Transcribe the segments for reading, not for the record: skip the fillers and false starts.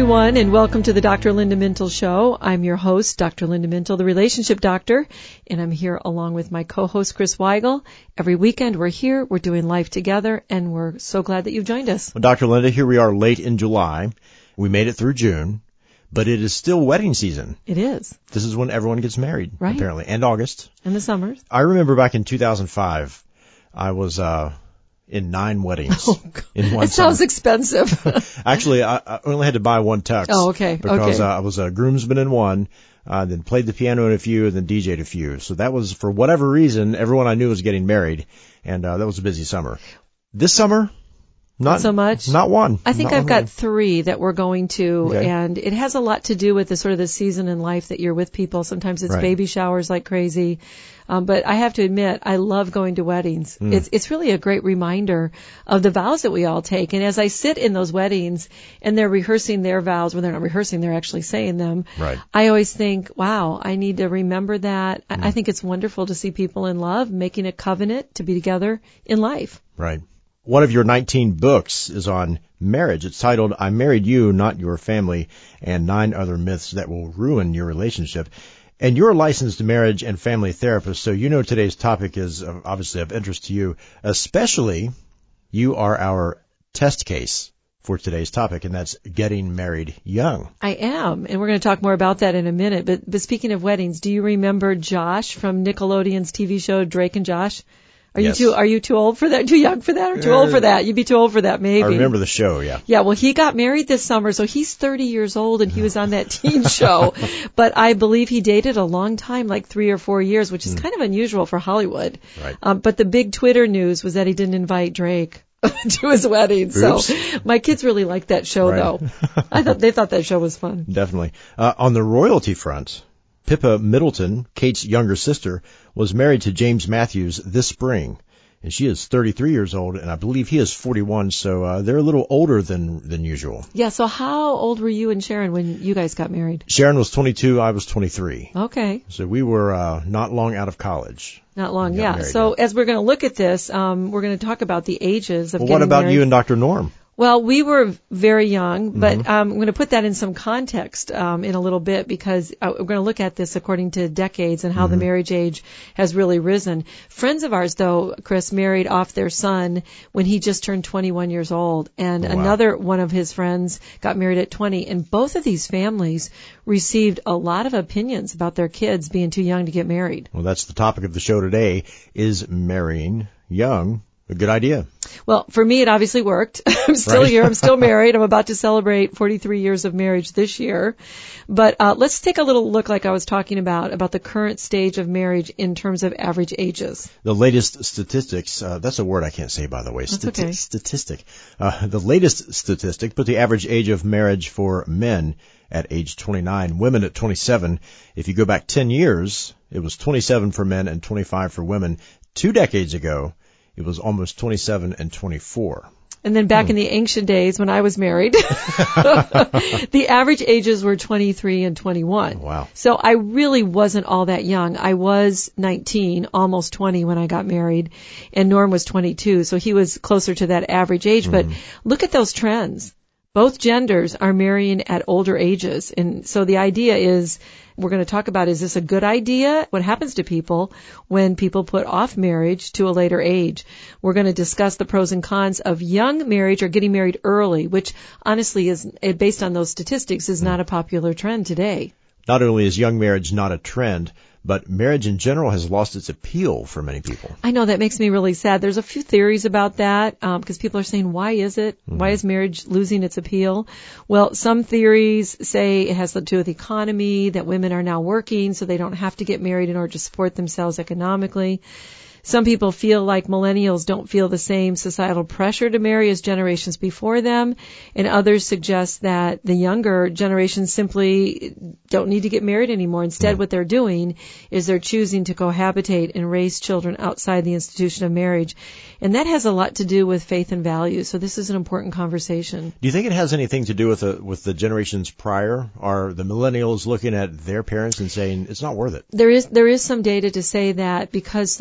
everyone, and welcome to the Dr. Linda Mintle Show. I'm your host, Dr. Linda Mintle, the relationship doctor, and I'm here along with my co-host, Chris Weigel. Every weekend we're here, we're doing life together, and we're so glad that you've joined us. Well, Dr. Linda, here we are late in July. We made it through June, but it is still wedding season. It is. This is when everyone gets married, right, apparently, and August. And the summers. I remember back in 2005, I was in 9 weddings in one That sounds summer. expensive. Actually, I only had to buy one tux. Oh, okay. Because I was a groomsman in one, then played the piano in a few, and then DJ'd a few. So that was, for whatever reason, everyone I knew was getting married, and that was a busy summer. This summer, not so much. Not one. I think I've got 3 that we're going to, okay. And it has a lot to do with the sort of the season in life that you're with people. Sometimes it's right. baby showers like crazy. But I have to admit, I love going to weddings. It's really a great reminder of the vows that we all take. And as I sit in those weddings and they're rehearsing their vows, when they're not rehearsing, they're actually saying them. Right. I always think, wow, I need to remember that. I think it's wonderful to see people in love, making a covenant to be together in life. Right. One of your 19 books is on marriage. It's titled, I Married You, Not Your Family, and 9 Other Myths That Will Ruin Your Relationship. And you're a licensed marriage and family therapist, so you know today's topic is obviously of interest to you. Especially, you are our test case for today's topic, and that's getting married young. I am, and we're going to talk more about that in a minute. But speaking of weddings, do you remember Josh from Nickelodeon's TV show Drake and Josh? Yes. Are you too old for that? Too young for that? Or too old for that? You'd be too old for that, maybe. I remember the show, yeah. Yeah, well, he got married this summer, so he's 30 years old, and he was on that teen show. But I believe he dated a long time, like 3 or 4 years, which is kind of unusual for Hollywood. Right. But the big Twitter news was that he didn't invite Drake to his wedding. Oops. So my kids really liked that show, right. though. They thought that show was fun. Definitely. On the royalty front, Pippa Middleton, Kate's younger sister, was married to James Matthews this spring. And she is 33 years old, and I believe he is 41, so they're a little older than usual. Yeah, so how old were you and Sharon when you guys got married? Sharon was 22, I was 23. Okay. So we were not long out of college. Not long, yeah. So as we're going to look at this, we're going to talk about the ages of getting married. What about you and Dr. Norm? Well, we were very young, but I'm going to put that in some context in a little bit because we're going to look at this according to decades and how the marriage age has really risen. Friends of ours, though, Chris, married off their son when he just turned 21 years old, and another one of his friends got married at 20, and both of these families received a lot of opinions about their kids being too young to get married. Well, that's the topic of the show today, is marrying young a good idea? Well, for me, it obviously worked. I'm still here. I'm still married. I'm about to celebrate 43 years of marriage this year. But let's take a little look, like I was talking about the current stage of marriage in terms of average ages. The latest statistics, that's a word I can't say, by the way. Okay. Statistic. The latest statistic put the average age of marriage for men at age 29, women at 27. If you go back 10 years, it was 27 for men and 25 for women. 2 decades ago, it was almost 27 and 24. And then back in the ancient days when I was married, the average ages were 23 and 21. Wow. So I really wasn't all that young. I was 19, almost 20 when I got married, and Norm was 22, so he was closer to that average age. But look at those trends. Both genders are marrying at older ages. And so the idea is, we're going to talk about, is this a good idea? What happens to people when people put off marriage to a later age? We're going to discuss the pros and cons of young marriage or getting married early, which honestly is, based on those statistics, is not a popular trend today. Not only is young marriage not a trend, but marriage in general has lost its appeal for many people. I know, that makes me really sad. There's a few theories about that, because people are saying, why is it? Why is marriage losing its appeal? Well, some theories say it has to do with the economy, that women are now working so they don't have to get married in order to support themselves economically. Some people feel like millennials don't feel the same societal pressure to marry as generations before them, and others suggest that the younger generations simply don't need to get married anymore. Instead, what they're doing is they're choosing to cohabitate and raise children outside the institution of marriage. And that has a lot to do with faith and values, so this is an important conversation. Do you think it has anything to do with the generations prior? Are the millennials looking at their parents and saying, it's not worth it? There is some data to say that because so much divorce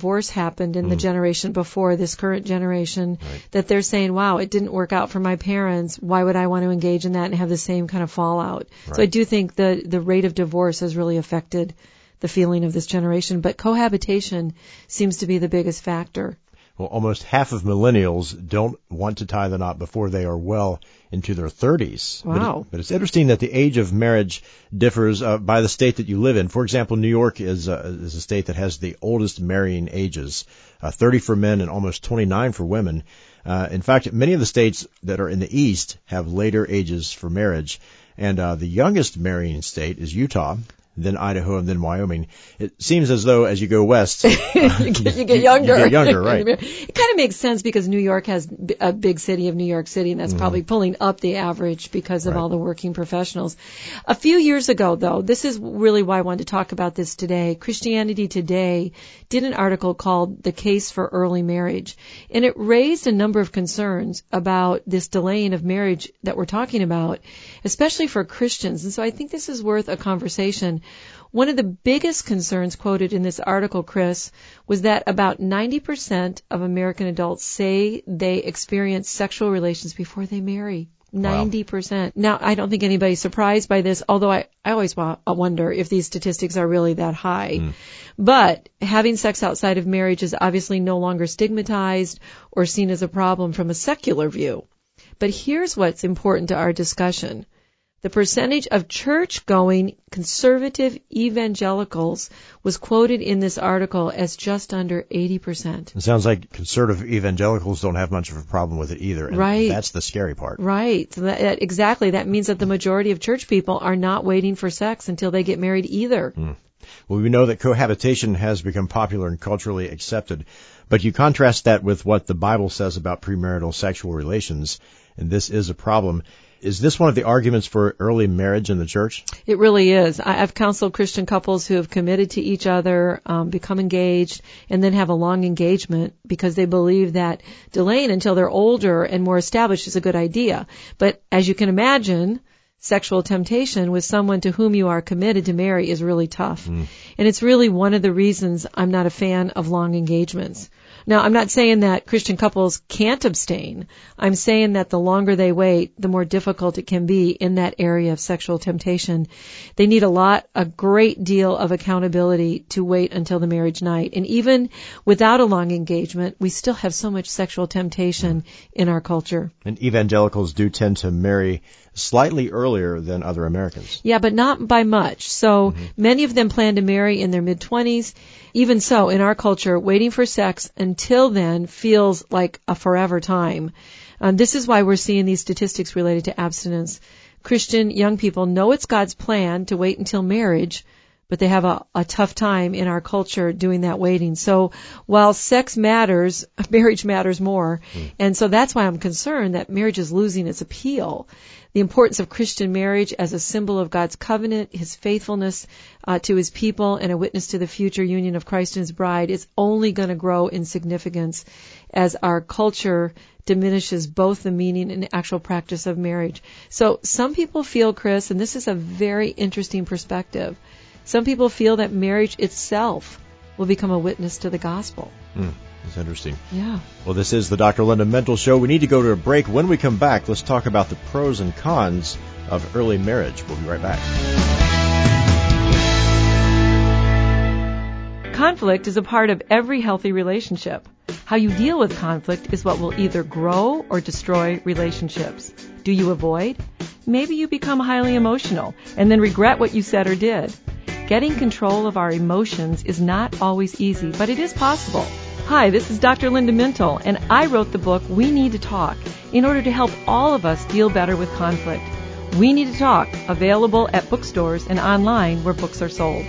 divorce happened in the generation before this current generation, that they're saying, wow, it didn't work out for my parents. Why would I want to engage in that and have the same kind of fallout? Right. So I do think the rate of divorce has really affected the feeling of this generation, but cohabitation seems to be the biggest factor. Well, almost half of millennials don't want to tie the knot before they are well into their 30s. Wow. But it's interesting that the age of marriage differs by the state that you live in. For example, New York is a state that has the oldest marrying ages, 30 for men and almost 29 for women. In fact, many of the states that are in the East have later ages for marriage. And the youngest marrying state is Utah, then Idaho, and then Wyoming. It seems as though as you go west, you get younger. You get younger, right? It kind of makes sense because New York has a big city of New York City, and that's probably pulling up the average because of all the working professionals. A few years ago, though, this is really why I wanted to talk about this today. Christianity Today did an article called The Case for Early Marriage, and it raised a number of concerns about this delaying of marriage that we're talking about, especially for Christians. And so I think this is worth a conversation. One of the biggest concerns quoted in this article, Chris, was that about 90% of American adults say they experience sexual relations before they marry. 90%. Wow. Now, I don't think anybody's surprised by this, although I always wonder if these statistics are really that high. But having sex outside of marriage is obviously no longer stigmatized or seen as a problem from a secular view. But here's what's important to our discussion. The percentage of church-going conservative evangelicals was quoted in this article as just under 80%. It sounds like conservative evangelicals don't have much of a problem with it either. And right. That's the scary part. Right. So exactly. That means that the majority of church people are not waiting for sex until they get married either. Well, we know that cohabitation has become popular and culturally accepted, but you contrast that with what the Bible says about premarital sexual relations, and this is a problem. Is this one of the arguments for early marriage in the church? It really is. I've counseled Christian couples who have committed to each other, become engaged, and then have a long engagement because they believe that delaying until they're older and more established is a good idea. But as you can imagine, sexual temptation with someone to whom you are committed to marry is really tough. And it's really one of the reasons I'm not a fan of long engagements. Now, I'm not saying that Christian couples can't abstain. I'm saying that the longer they wait, the more difficult it can be in that area of sexual temptation. They need a great deal of accountability to wait until the marriage night. And even without a long engagement, we still have so much sexual temptation in our culture. And evangelicals do tend to marry slightly earlier than other Americans. Yeah, but not by much. So many of them plan to marry in their mid-20s. Even so, in our culture, waiting for sex until then feels like a forever time. This is why we're seeing these statistics related to abstinence. Christian young people know it's God's plan to wait until marriage, but they have a tough time in our culture doing that waiting. So while sex matters, marriage matters more. And so that's why I'm concerned that marriage is losing its appeal. The importance of Christian marriage as a symbol of God's covenant, His faithfulness to His people, and a witness to the future union of Christ and His bride is only going to grow in significance as our culture diminishes both the meaning and actual practice of marriage. So some people feel, Chris, and this is a very interesting perspective, some people feel that marriage itself will become a witness to the gospel. That's interesting. Yeah. Well, this is the Dr. Linda Mental Show. We need to go to a break. When we come back, let's talk about the pros and cons of early marriage. We'll be right back. Conflict is a part of every healthy relationship. How you deal with conflict is what will either grow or destroy relationships. Do you avoid? Maybe you become highly emotional and then regret what you said or did. Getting control of our emotions is not always easy, but it is possible. Hi, this is Dr. Linda Mintle, and I wrote the book We Need to Talk in order to help all of us deal better with conflict. We Need to Talk, available at bookstores and online where books are sold.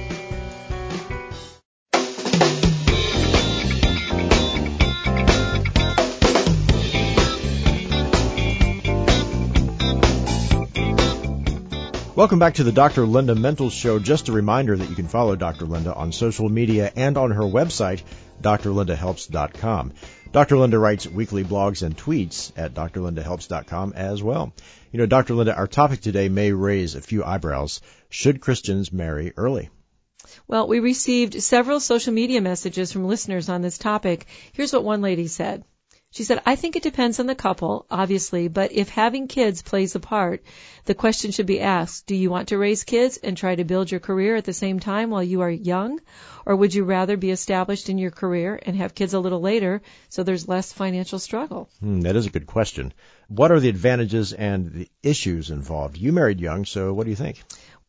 Welcome back to the Dr. Linda Mental Show. Just a reminder that you can follow Dr. Linda on social media and on her website, drlindahelps.com. Dr. Linda writes weekly blogs and tweets at drlindahelps.com as well. You know, Dr. Linda, our topic today may raise a few eyebrows. Should Christians marry early? Well, we received several social media messages from listeners on this topic. Here's what one lady said. She said, I think it depends on the couple, obviously, but if having kids plays a part, the question should be asked, do you want to raise kids and try to build your career at the same time while you are young? Or would you rather be established in your career and have kids a little later so there's less financial struggle? That is a good question. What are the advantages and the issues involved? You married young, so what do you think?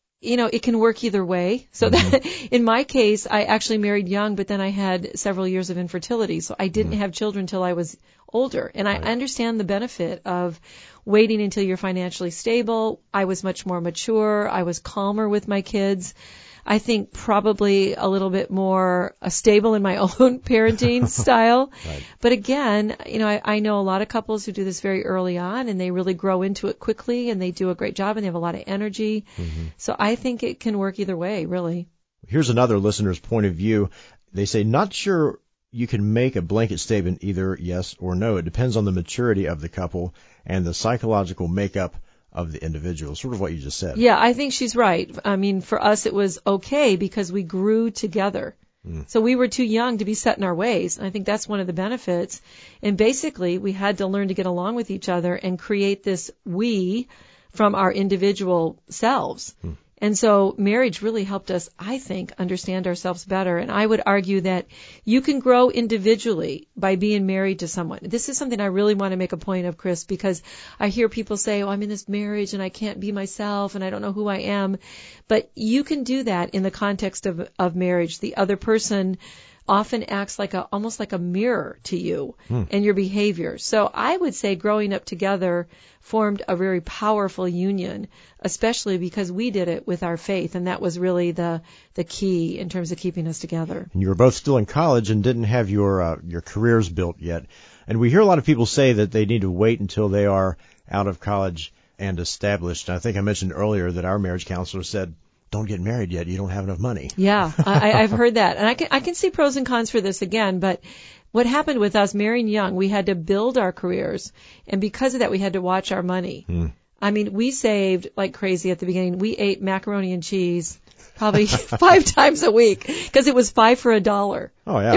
It can work either way. So that in my case, I actually married young, but then I had several years of infertility. So I didn't have children till I was older. And I understand the benefit of waiting until you're financially stable. I was much more mature. I was calmer with my kids. I think probably a little bit more stable in my own parenting style. Right. But again, I know a lot of couples who do this very early on and they really grow into it quickly and they do a great job and they have a lot of energy. So I think it can work either way, really. Here's another listener's point of view. They say, not sure you can make a blanket statement either yes or no. It depends on the maturity of the couple and the psychological makeup of the individual, sort of what you just said. Yeah, I think she's right. I mean, for us, it was okay because we grew together. So we were too young to be set in our ways. I think that's one of the benefits. And basically, we had to learn to get along with each other and create this we from our individual selves. And so marriage really helped us, I think, understand ourselves better. And I would argue that you can grow individually by being married to someone. This is something I really want to make a point of, Chris, because I hear people say, oh, I'm in this marriage and I can't be myself and I don't know who I am. But you can do that in the context of marriage. The other person often acts almost like a mirror to you and your behavior. So I would say growing up together formed a very powerful union, especially because we did it with our faith, and that was really the key in terms of keeping us together. And you were both still in college and didn't have your careers built yet. And we hear a lot of people say that they need to wait until they are out of college and established. And I think I mentioned earlier that our marriage counselor said, don't get married yet. You don't have enough money. Yeah, I've heard that. And I can see pros and cons for this again, but what happened with us marrying young, we had to build our careers. And because of that, we had to watch our money. I mean, we saved like crazy at the beginning. We ate macaroni and cheese probably 5 times a week because it was 5 for $1. Oh, yeah.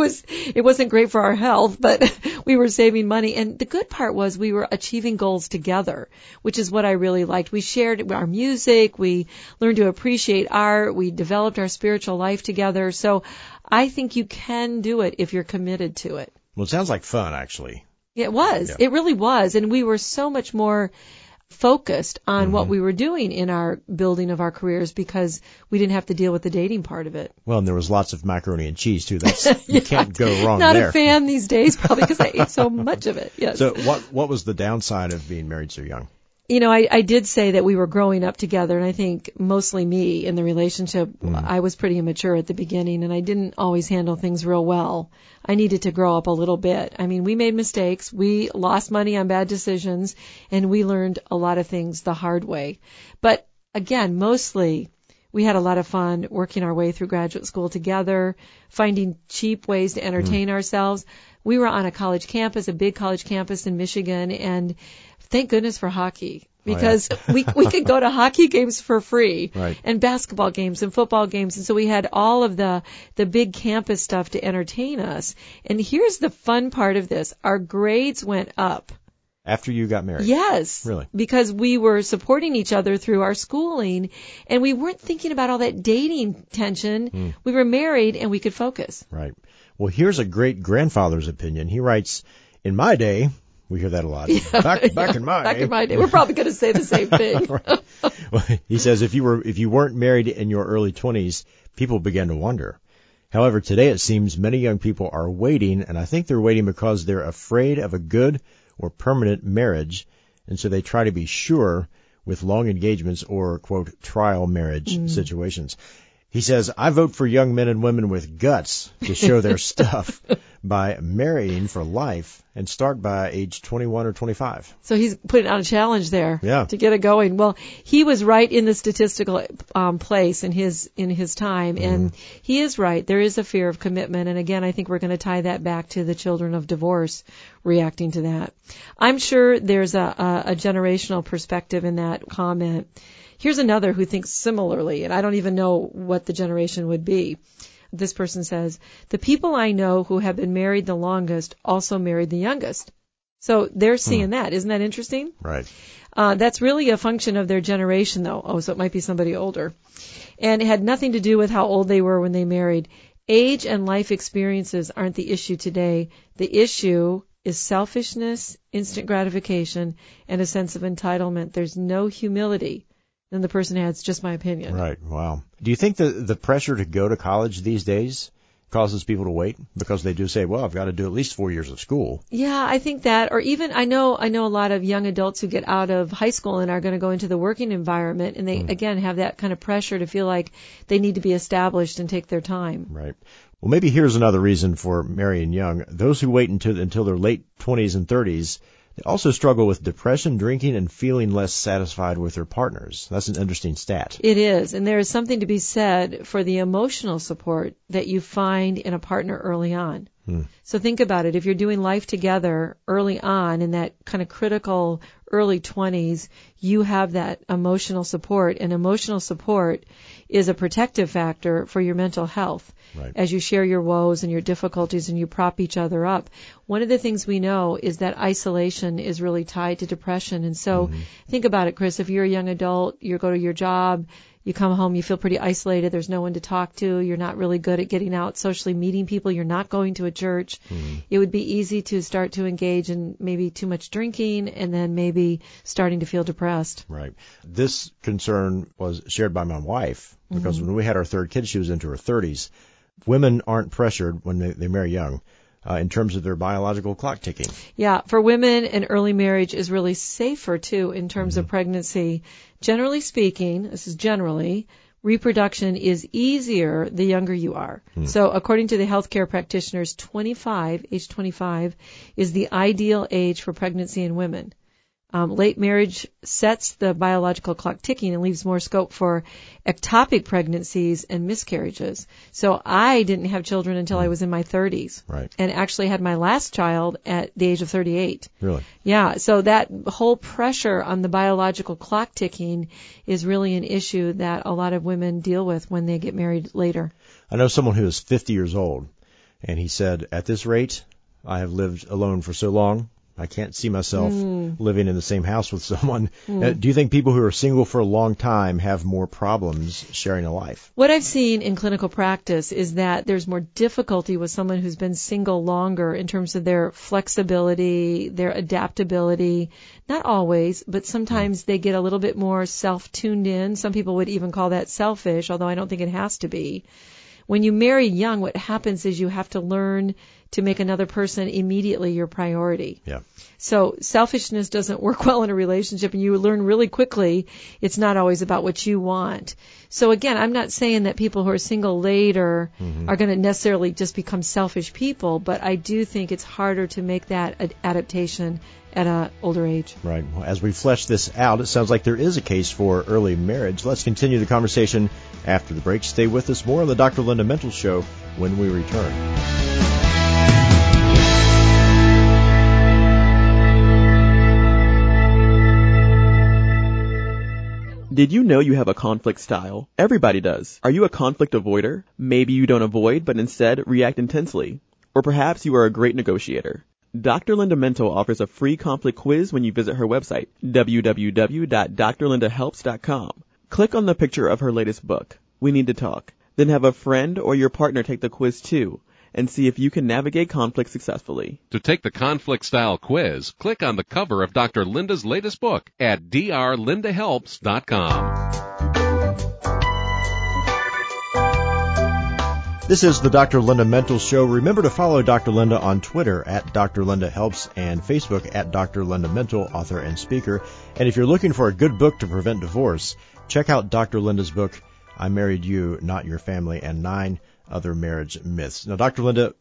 It wasn't great for our health, but we were saving money. And the good part was we were achieving goals together, which is what I really liked. We shared our music. We learned to appreciate art. We developed our spiritual life together. So I think you can do it if you're committed to it. Well, it sounds like fun, actually. It was. Yeah. It really was. And we were so much more focused on what we were doing in our building of our careers because we didn't have to deal with the dating part of it. Well, and there was lots of macaroni and cheese, too. You can't go wrong Not there. a fan these days, probably because I ate so much of it. Yes. So what was the downside of being married so young? I did say that we were growing up together, and I think mostly me in the relationship. I was pretty immature at the beginning, and I didn't always handle things real well. I needed to grow up a little bit. I mean, we made mistakes. We lost money on bad decisions, and we learned a lot of things the hard way. But again, mostly we had a lot of fun working our way through graduate school together, finding cheap ways to entertain ourselves. We were on a college campus, a big college campus in Michigan, and thank goodness for hockey because we could go to hockey games for free and basketball games and football games. And so we had all of the big campus stuff to entertain us. And here's the fun part of this. Our grades went up. After you got married? Yes. Really? Because we were supporting each other through our schooling and we weren't thinking about all that dating tension. We were married and we could focus. Right. Well, here's a great grandfather's opinion. He writes, in my day, we hear that a lot. Back in my day. We're probably going to say the same thing. Right. Well, he says if you weren't married in your early 20s, people began to wonder. However, today it seems many young people are waiting, and I think they're waiting because they're afraid of a good or permanent marriage, and so they try to be sure with long engagements or, quote, trial marriage situations. He says, I vote for young men and women with guts to show their stuff, by marrying for life and start by age 21 or 25. So he's putting out a challenge there to get it going. Well, he was right in the statistical place in his time, and he is right. There is a fear of commitment, and again, I think we're going to tie that back to the children of divorce reacting to that. I'm sure there's a generational perspective in that comment. Here's another who thinks similarly, and I don't even know what the generation would be. This person says, the people I know who have been married the longest also married the youngest. So they're seeing that. Isn't that interesting? Right. That's really a function of their generation, though. Oh, so it might be somebody older. And it had nothing to do with how old they were when they married. Age and life experiences aren't the issue today. The issue is selfishness, instant gratification, and a sense of entitlement. There's no humility. Then the person adds, just my opinion. Right. Wow. Do you think the pressure to go to college these days causes people to wait because they do say, well, I've got to do at least 4 years of school? Yeah, I think that, or even I know a lot of young adults who get out of high school and are going to go into the working environment, and they again have that kind of pressure to feel like they need to be established and take their time. Right. Well, maybe here's another reason for marrying young. Those who wait until their late 20s and 30s, they also struggle with depression, drinking, and feeling less satisfied with their partners. That's an interesting stat. It is, and there is something to be said for the emotional support that you find in a partner early on. So think about it. If you're doing life together early on in that kind of critical early 20s, you have that emotional support, and emotional support is a protective factor for your mental health. Right. As you share your woes and your difficulties and you prop each other up. One of the things we know is that isolation is really tied to depression. And so think about it, Chris. If you're a young adult, you go to your job, you come home, you feel pretty isolated. There's no one to talk to. You're not really good at getting out, socially meeting people. You're not going to a church. It would be easy to start to engage in maybe too much drinking and then maybe starting to feel depressed. Right. This concern was shared by my wife because when we had our third kid, she was into her 30s. Women aren't pressured when they marry young in terms of their biological clock ticking. Yeah, for women, an early marriage is really safer, too, in terms of pregnancy. Generally speaking, this is generally, reproduction is easier the younger you are. So according to the healthcare practitioners, age 25, is the ideal age for pregnancy in women. Late marriage sets the biological clock ticking and leaves more scope for ectopic pregnancies and miscarriages. So I didn't have children until I was in my 30s. Right. And actually had my last child at the age of 38. Really? Yeah, so that whole pressure on the biological clock ticking is really an issue that a lot of women deal with when they get married later. I know someone who is 50 years old, and he said, at this rate, I have lived alone for so long, I can't see myself living in the same house with someone. Do you think people who are single for a long time have more problems sharing a life? What I've seen in clinical practice is that there's more difficulty with someone who's been single longer in terms of their flexibility, their adaptability. Not always, but sometimes they get a little bit more self-tuned in. Some people would even call that selfish, although I don't think it has to be. When you marry young, what happens is you have to learn to make another person immediately your priority. Yeah. So selfishness doesn't work well in a relationship, and you learn really quickly it's not always about what you want. So again, I'm not saying that people who are single later are going to necessarily just become selfish people, but I do think it's harder to make that adaptation at an older age. Right. Well, as we flesh this out, it sounds like there is a case for early marriage. Let's continue the conversation after the break. Stay with us. More on the Dr. Linda Mental Show when we return. Did you know you have a conflict style? Everybody does. Are you a conflict avoider? Maybe you don't avoid, but instead react intensely. Or perhaps you are a great negotiator. Dr. Linda Mental offers a free conflict quiz when you visit her website, www.drlindahelps.com. Click on the picture of her latest book, We Need to Talk. Then have a friend or your partner take the quiz too, and see if you can navigate conflict successfully. To take the conflict-style quiz, click on the cover of Dr. Linda's latest book at drlindahelps.com. This is the Dr. Linda Mental Show. Remember to follow Dr. Linda on Twitter at Dr. Linda Helps and Facebook at Dr. Linda Mental, author and speaker. And if you're looking for a good book to prevent divorce, check out Dr. Linda's book, I Married You, Not Your Family, and 9 Other Marriage Myths. Now, Dr. Linda,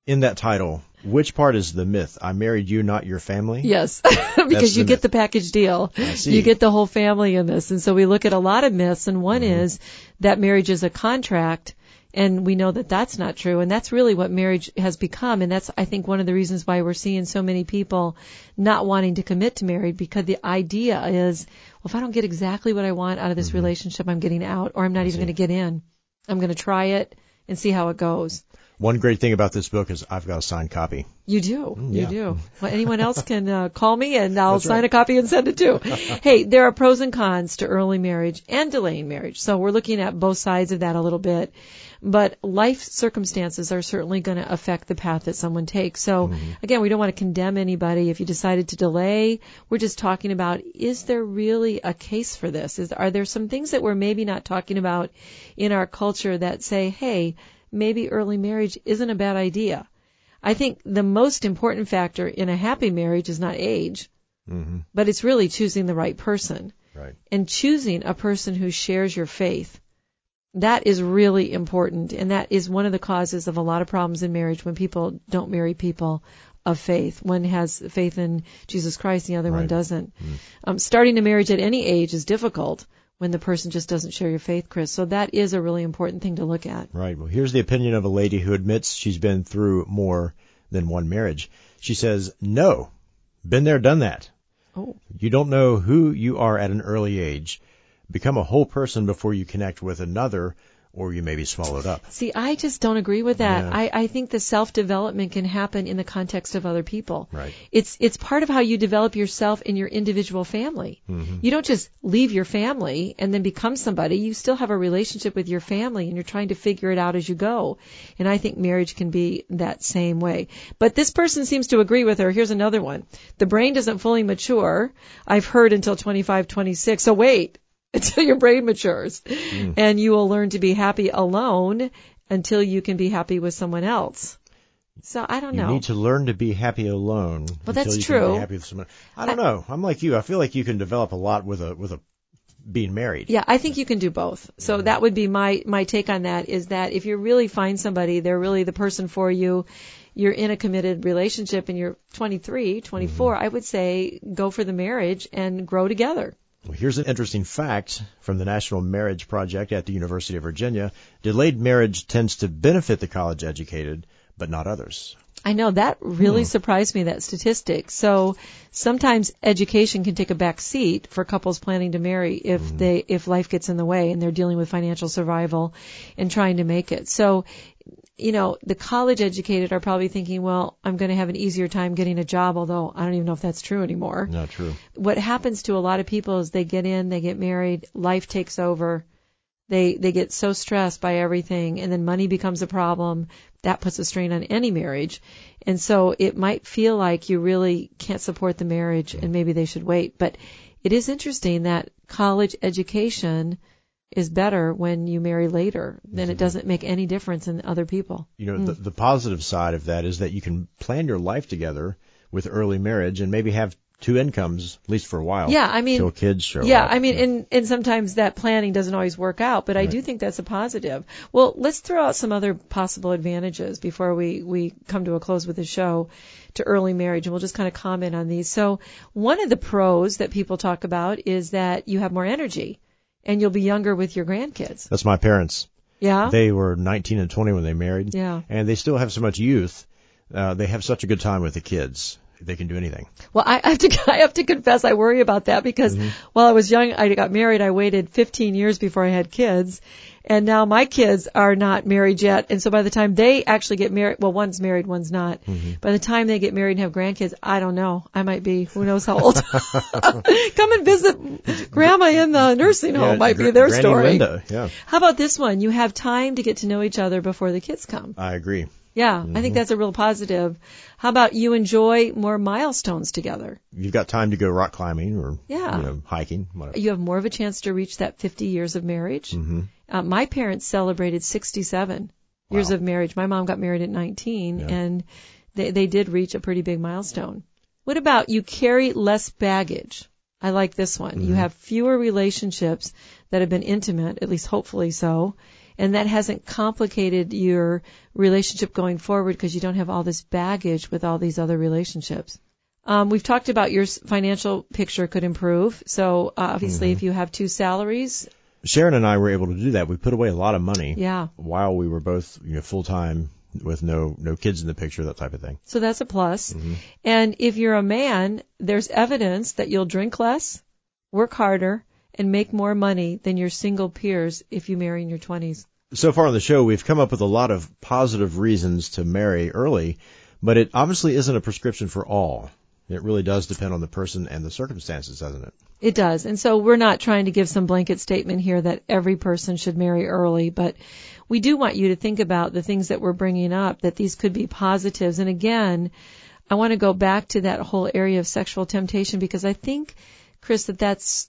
In that title, which part is the myth? I married you, not your family? Yes, because you get the package deal. I see. You get the whole family in this. And so we look at a lot of myths, and one is that marriage is a contract, and we know that that's not true. And that's really what marriage has become. And that's, I think, one of the reasons why we're seeing so many people not wanting to commit to marriage, because the idea is, well, if I don't get exactly what I want out of this relationship, I'm getting out, or I'm not even going to get in. I'm going to try it and see how it goes. One great thing about this book is I've got a signed copy. You do. Yeah. You do. Well, anyone else can call me, and I'll That's sign right. a copy and send it too. Hey, there are pros and cons to early marriage and delaying marriage. So we're looking at both sides of that a little bit. But life circumstances are certainly going to affect the path that someone takes. So again, we don't want to condemn anybody if you decided to delay. We're just talking about, is there really a case for this? Are there some things that we're maybe not talking about in our culture that say, hey, maybe early marriage isn't a bad idea? I think the most important factor in a happy marriage is not age, but it's really choosing the right person. Right. And choosing a person who shares your faith. That is really important, and that is one of the causes of a lot of problems in marriage when people don't marry people of faith. One has faith in Jesus Christ, the other one doesn't. Starting a marriage at any age is difficult when the person just doesn't share your faith, Chris. So that is a really important thing to look at. Right. Well, here's the opinion of a lady who admits she's been through more than one marriage. She says, no, been there, done that. Oh. You don't know who you are at an early age. Become a whole person before you connect with another, or you may be swallowed up. See, I just don't agree with that. Yeah. I think the self-development can happen in the context of other people. Right. It's part of how you develop yourself in your individual family. You don't just leave your family and then become somebody. You still have a relationship with your family, and you're trying to figure it out as you go. And I think marriage can be that same way. But this person seems to agree with her. Here's another one. The brain doesn't fully mature, I've heard, until 25, 26. So wait until your brain matures, and you will learn to be happy alone until you can be happy with someone else. So I don't know. You need to learn to be happy alone. Well, that's until you true. Can be happy with someone. I don't know. I'm like you. I feel like you can develop a lot with a being married. Yeah, I think you can do both. So that would be my take on that, is that if you really find somebody, they're really the person for you, you're in a committed relationship and you're 23, 24, I would say go for the marriage and grow together. Well, here's an interesting fact from the National Marriage Project at the University of Virginia. Delayed marriage tends to benefit the college educated, but not others. I know, that really surprised me, that statistic. So sometimes education can take a back seat for couples planning to marry if life gets in the way and they're dealing with financial survival and trying to make it. So, you know, the college educated are probably thinking, well, I'm going to have an easier time getting a job, although I don't even know if that's true anymore. Not true. What happens to a lot of people is they get in, they get married, life takes over. They get so stressed by everything, and then money becomes a problem. That puts a strain on any marriage. And so it might feel like you really can't support the marriage and maybe they should wait. But it is interesting that college education is better when you marry later. Then it doesn't make any difference in other people. You know, the positive side of that is that you can plan your life together with early marriage and maybe have two incomes, at least for a while. Yeah, I mean, till kids show yeah, up. I mean, and sometimes that planning doesn't always work out, but I do think that's a positive. Well, let's throw out some other possible advantages before we come to a close with the show to early marriage, and we'll just kind of comment on these. So one of the pros that people talk about is that you have more energy and you'll be younger with your grandkids. That's my parents. Yeah? They were 19 and 20 when they married. Yeah. And they still have so much youth. They have such a good time with the kids. They can do anything. Well, I have to confess, I worry about that because while I was young, I got married. I waited 15 years before I had kids. And now my kids are not married yet. And so by the time they actually get married, well, one's married, one's not. By the time they get married and have grandkids, I don't know. I might be, who knows how old. Come and visit Grandma in the nursing home might be their Granny story. Linda, yeah. How about this one? You have time to get to know each other before the kids come. I agree. Yeah, I think that's a real positive. How about you enjoy more milestones together? You've got time to go rock climbing or hiking, whatever. You have more of a chance to reach that 50 years of marriage. My parents celebrated 67 years of marriage. My mom got married at 19, and they did reach a pretty big milestone. What about you carry less baggage? I like this one. You have fewer relationships that have been intimate, at least hopefully so, And that hasn't complicated your relationship going forward because you don't have all this baggage with all these other relationships. We've talked about your financial picture could improve. So obviously if you have 2 salaries. Sharon and I were able to do that. We put away a lot of money Yeah. while we were both full-time with no kids in the picture, that type of thing. So that's a plus. And if you're a man, there's evidence that you'll drink less, work harder, and make more money than your single peers if you marry in your 20s. So far on the show, we've come up with a lot of positive reasons to marry early, but it obviously isn't a prescription for all. It really does depend on the person and the circumstances, doesn't it? It does. And so we're not trying to give some blanket statement here that every person should marry early, but we do want you to think about the things that we're bringing up, that these could be positives. And again, I want to go back to that whole area of sexual temptation because I think, Chris, that's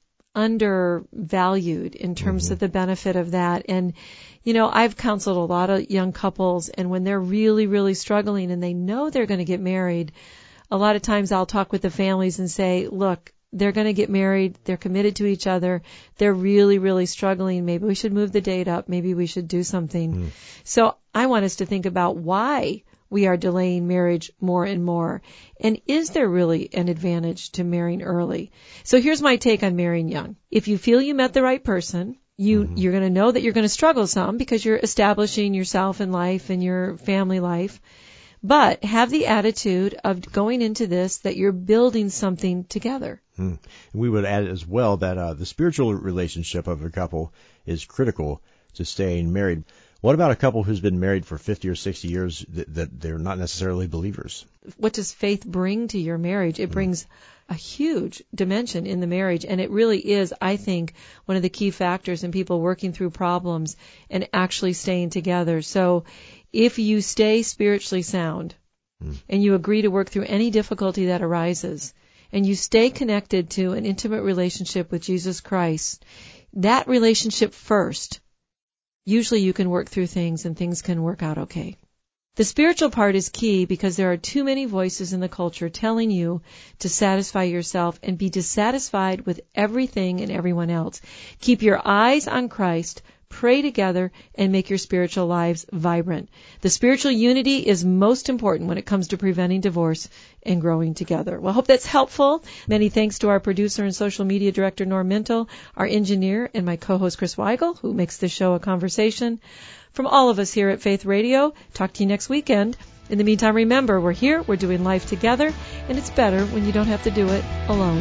undervalued in terms of the benefit of that. And, I've counseled a lot of young couples, and when they're really, really struggling and they know they're going to get married, a lot of times I'll talk with the families and say, look, they're going to get married. They're committed to each other. They're really, really struggling. Maybe we should move the date up. Maybe we should do something. So I want us to think about why we are delaying marriage more and more. And is there really an advantage to marrying early? So here's my take on marrying young. If you feel you met the right person, you're going to know that you're going to struggle some because you're establishing yourself in life and your family life. But have the attitude of going into this that you're building something together. We would add as well that the spiritual relationship of a couple is critical to staying married. What about a couple who's been married for 50 or 60 years that they're not necessarily believers? What does faith bring to your marriage? It brings a huge dimension in the marriage, and it really is, I think, one of the key factors in people working through problems and actually staying together. So if you stay spiritually sound and you agree to work through any difficulty that arises and you stay connected to an intimate relationship with Jesus Christ, that relationship first, usually you can work through things and things can work out okay. The spiritual part is key because there are too many voices in the culture telling you to satisfy yourself and be dissatisfied with everything and everyone else. Keep your eyes on Christ, pray together, and make your spiritual lives vibrant. The spiritual unity is most important when it comes to preventing divorce and growing together. Well, I hope that's helpful. Many thanks to our producer and social media director, Norm Mintle, our engineer, and my co-host, Chris Weigel, who makes this show a conversation. From all of us here at Faith Radio, talk to you next weekend. In the meantime, remember, we're here, we're doing life together, and it's better when you don't have to do it alone.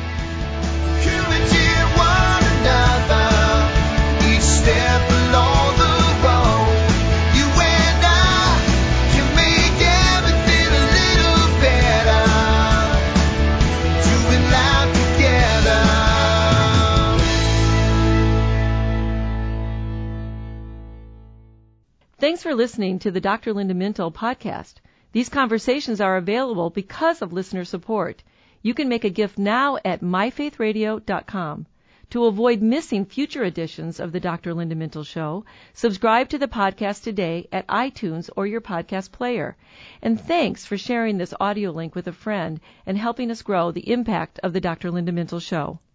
Step along the road, you and I can make everything a little better, doing life together. Thanks for listening to the Dr. Linda Mintle podcast. These conversations are available because of listener support. You can make a gift now at myfaithradio.com. To avoid missing future editions of the Dr. Linda Mintle Show, subscribe to the podcast today at iTunes or your podcast player. And thanks for sharing this audio link with a friend and helping us grow the impact of the Dr. Linda Mintle Show.